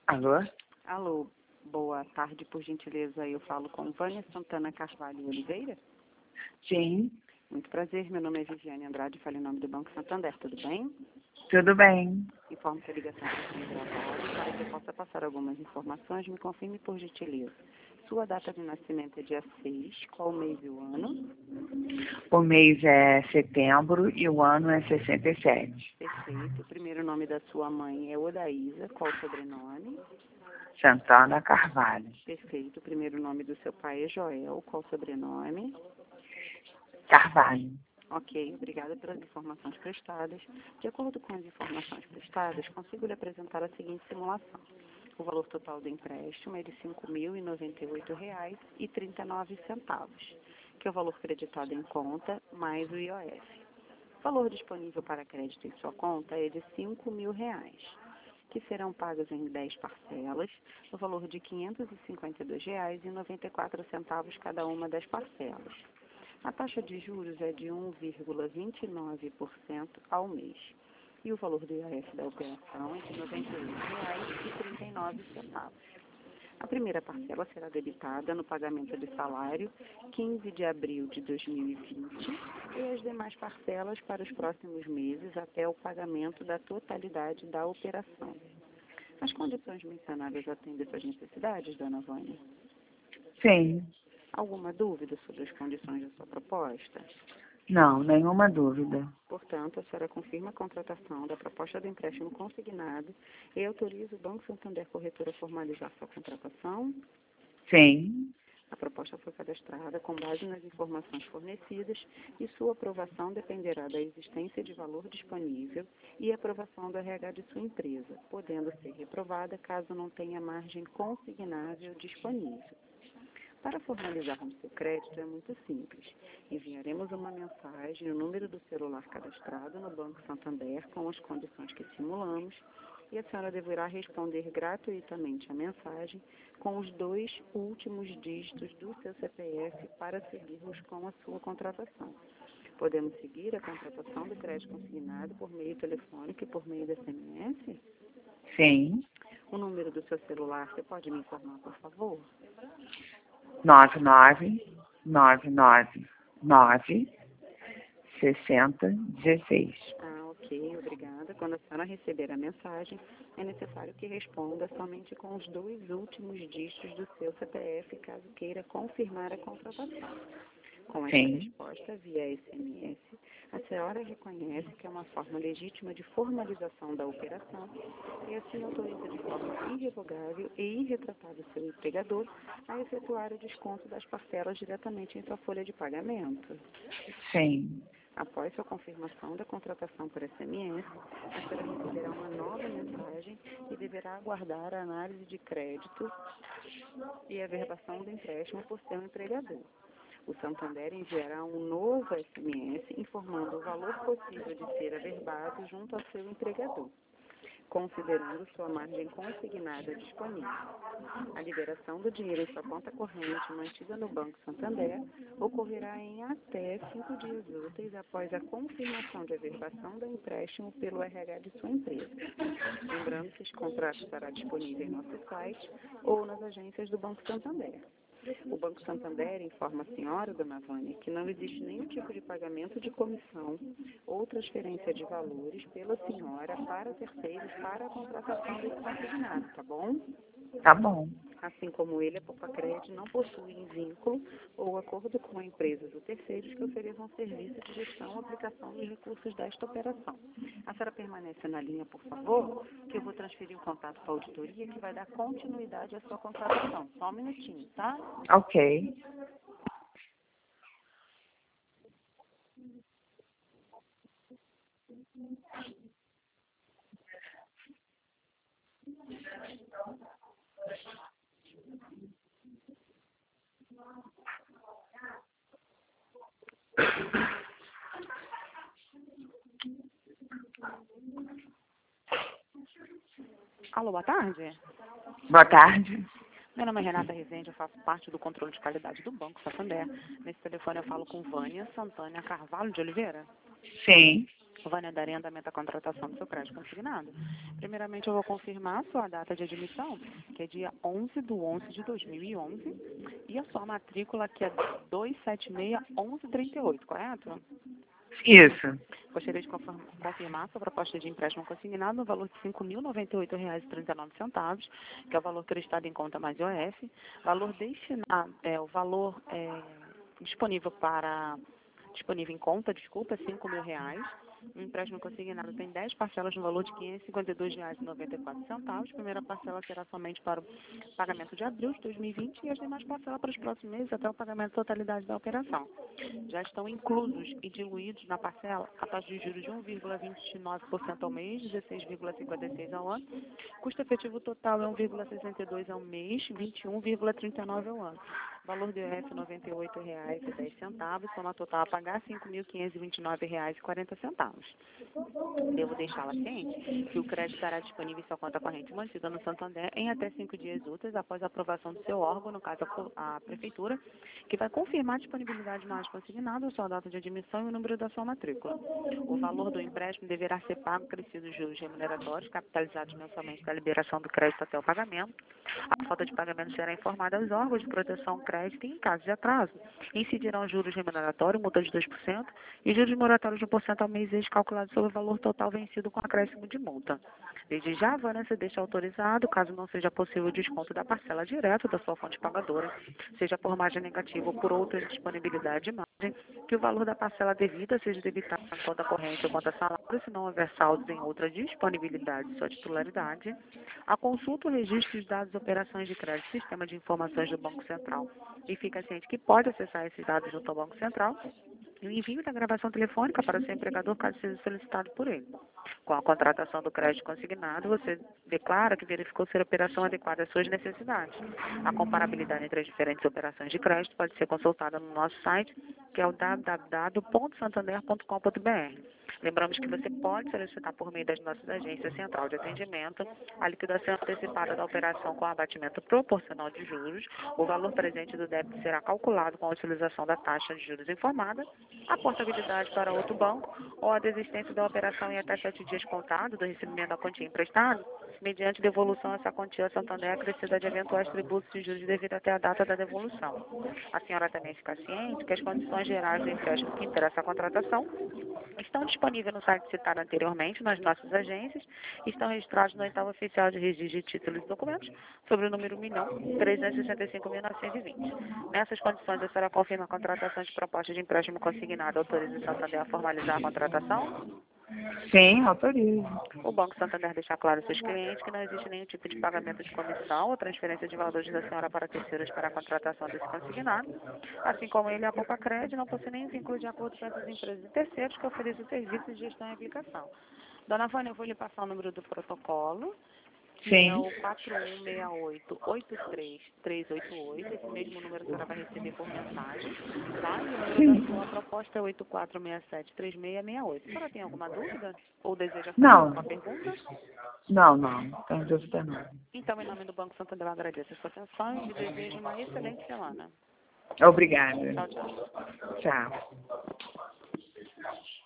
Alô? Alô, boa tarde, por gentileza, eu falo com Vânia Santana Carvalho Oliveira. Sim, Muito prazer, meu nome é Viviane Andrade, falo em nome do Banco Santander, tudo bem? tudo bem. Informo que a ligação está sendo gravada, para que eu possa passar algumas informações, me confirme por gentileza. Sua data de nascimento é dia 6, qual o mês e o ano? O mês é setembro e o ano é 67. Perfeito, o primeiro nome da sua mãe é Odaísa, qual o sobrenome? Santana Carvalho. Perfeito, o primeiro nome do seu pai é Joel, qual o sobrenome? Carvalho. Ok, obrigada pelas informações prestadas. De acordo com as informações prestadas, consigo lhe apresentar a seguinte simulação. O valor total do empréstimo é de R$ 5.098,39, que é o valor creditado em conta mais o IOF. O valor disponível para crédito em sua conta é de R$ 5.000, que serão pagos em 10 parcelas, no valor de R$ 552,94 cada uma das parcelas. A taxa de juros é de 1,29% ao mês. E o valor do IOF da operação é de R$ 98,39. A primeira parcela será debitada no pagamento de salário 15 de abril de 2020 e as demais parcelas para os próximos meses até o pagamento da totalidade da operação. As condições mencionadas atendem suas necessidades, dona Vânia? Sim. Alguma dúvida sobre as condições da sua proposta? Não, nenhuma dúvida. Portanto, a senhora confirma a contratação da proposta do empréstimo consignado e autoriza o Banco Santander Corretora a formalizar sua contratação? Sim. A proposta foi cadastrada com base nas informações fornecidas e sua aprovação dependerá da existência de valor disponível e aprovação do RH de sua empresa, podendo ser reprovada caso não tenha margem consignável disponível. Para formalizarmos seu crédito é muito simples. Enviaremos uma mensagem no número do celular cadastrado no Banco Santander com as condições que simulamos e a senhora deverá responder gratuitamente a mensagem com os 2 últimos dígitos do seu CPF para seguirmos com a sua contratação. Podemos seguir a contratação do crédito consignado por meio telefônico e por meio da SMS? Sim. O número do seu celular, você pode me informar, por favor? 999996016. Ok, obrigada. Quando a senhora receber a mensagem, é necessário que responda somente com os 2 últimos dígitos do seu CPF, caso queira confirmar a contratação. Com essa Sim. resposta via SMS, a senhora reconhece que é uma forma legítima de formalização da operação e assim autoriza de forma irrevogável e irretratável seu empregador a efetuar o desconto das parcelas diretamente em sua folha de pagamento. Sim. Após sua confirmação da contratação por SMS, a senhora receberá uma nova mensagem e deverá aguardar a análise de crédito e a verbação do empréstimo por seu empregador. O Santander enviará um novo SMS informando o valor possível de ser averbado junto ao seu empregador, considerando sua margem consignada disponível. A liberação do dinheiro em sua conta corrente mantida no Banco Santander ocorrerá em até 5 dias úteis após a confirmação de averbação do empréstimo pelo RH de sua empresa. Lembrando que esse contrato estará disponível em nosso site ou nas agências do Banco Santander. O Banco Santander informa a senhora, dona Vânia, que não existe nenhum tipo de pagamento de comissão ou transferência de valores pela senhora para terceiros para a contratação desse consignado, tá bom? Tá bom. Assim como ele, a Popacred não possui vínculo ou acordo com empresas ou terceiros que ofereçam serviço de gestão ou aplicação dos recursos desta operação. A senhora permanece na linha, por favor, que eu vou transferir o contato para a auditoria que vai dar continuidade à sua contratação. Só um minutinho, tá? Ok. Alô, boa tarde. Boa tarde. Meu nome é Renata Rezende, eu faço parte do controle de qualidade do Banco Santander. Nesse telefone eu falo com Vânia Santana Carvalho de Oliveira. Sim. Vânia, darei andamento à contratação do seu crédito consignado. Primeiramente, eu vou confirmar a sua data de admissão, que é dia 11/11/2011, e a sua matrícula, que é 276-1138, correto? Isso. Gostaria de confirmar a sua proposta de empréstimo consignado no valor de R$ 5.098,39, que é o valor acreditado em conta mais IOF. Valor destinado, o valor disponível em conta, desculpa, é R$ 5.000. O empréstimo consignado tem 10 parcelas no valor de R$ 552,94. Primeira parcela será somente para o pagamento de abril de 2020 e as demais parcelas para os próximos meses até o pagamento da totalidade da operação. Já estão inclusos e diluídos na parcela a taxa de juros de 1,29% ao mês, 16,56% ao ano. Custo efetivo total é 1,62% ao mês, 21,39% ao ano. Valor do IOF R$ 98,10, soma total a pagar R$ 5.529,40. Devo deixá-la ciente que o crédito estará disponível em sua conta corrente mantida no Santander em até 5 dias úteis após a aprovação do seu órgão, no caso a Prefeitura, que vai confirmar a disponibilidade mais consignada, a sua data de admissão e o número da sua matrícula. O valor do empréstimo deverá ser pago acrescidos juros remuneratórios, capitalizados mensalmente da liberação do crédito até o pagamento. A falta de pagamento será informada aos órgãos de proteção ao crédito e, em caso de atraso, incidirão juros remuneratórios, multa de 2% e juros moratórios de 1% ao mês calculados sobre o valor total vencido com acréscimo de multa. Desde já, a Vânia se deixa autorizado, caso não seja possível o desconto da parcela direto da sua fonte pagadora, seja por margem negativa ou por outra disponibilidade de margem, que o valor da parcela devida seja debitado na conta corrente ou conta salário, se não houver saldos em outra disponibilidade de sua titularidade. A consulta, o registro de dados e operações de crédito, sistema de informações do Banco Central, e fica ciente que pode acessar esses dados junto ao Banco Central, e o envio da gravação telefônica para o seu empregador, caso seja solicitado por ele. Com a contratação do crédito consignado, você declara que verificou ser a operação adequada às suas necessidades. A comparabilidade entre as diferentes operações de crédito pode ser consultada no nosso site, que é o www.santander.com.br. Lembramos que você pode solicitar por meio das nossas agências central de atendimento a liquidação antecipada da operação com abatimento proporcional de juros. O valor presente do débito será calculado com a utilização da taxa de juros informada, a portabilidade para outro banco ou a desistência da operação em até 7 dias contados do recebimento da quantia emprestada, mediante devolução a essa quantia Santander acrescida de eventuais tributos e juros devido até a data da devolução. A senhora também fica ciente que as condições gerais do empréstimo que interessa a contratação estão disponíveis no site citado anteriormente, nas nossas agências, e estão registrados no oitavo oficial de registro de títulos e documentos, sobre o número 1.365.920. Nessas condições, a senhora confirma a contratação de proposta de empréstimo consignado, autoriza o Santander a formalizar a contratação? Sim, autorizo. O Banco Santander deixa claro aos seus clientes que não existe nenhum tipo de pagamento de comissão ou transferência de valores da senhora para terceiros para a contratação desse consignado. Assim como ele, a Poupa Crédito não possui nenhum vínculo de acordo com essas empresas e terceiros que oferecem serviços de gestão e aplicação. Dona Vânia, eu vou lhe passar o número do protocolo, que Sim. é o 4168-83388. Esse mesmo número a senhora vai receber por mensagem, tá? E o número da sua proposta é 84673668. A senhora tem alguma dúvida? Ou deseja fazer alguma pergunta? Não, tem dúvida não. Então, em nome do Banco Santander, eu agradeço a sua atenção e lhe desejo uma excelente semana. Obrigada. Tchau, tchau. Tchau.